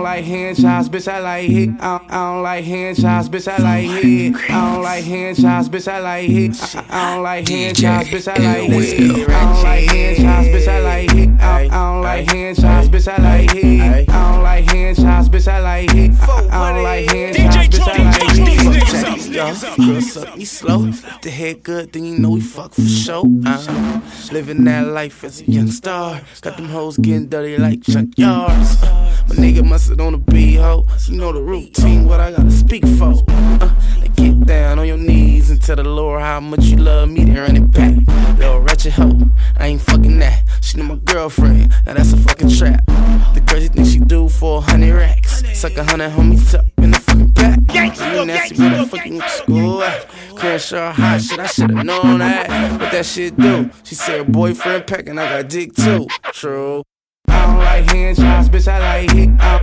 like hand jobs, bitch, I like hit. I don't like hand jobs, bitch, I like hit. I don't like hand jobs, bitch, I like hit. I don't like hand jobs, bitch, I like hit. I don't like hand jobs, bitch, I like hit. I don't like hand jobs, bitch, I like hit. I don't like hand jobs, bitch, I like hit. I don't like hand jobs, bitch, I like hit. Girl, suck me slow. If the head good, then you know we fuck for sure. Living that life as a young star. Got them hoes getting dirty like junkyards. My nigga must've on a B-ho. You know the routine, what I gotta speak for. Like get down on your knees and tell the Lord how much you love me, then run it back. Little ratchet hoe, I ain't fucking that. She know my girlfriend, now that's a fucking trap. The crazy thing she do for 100 racks. Suck 100 homies up in the fucking back. You nasty motherfucking with school. Crenshaw hot shit, I should've known that. What that shit do? She said her boyfriend packing, I got dick too. True. I don't like hand jobs, bitch, I like hit. I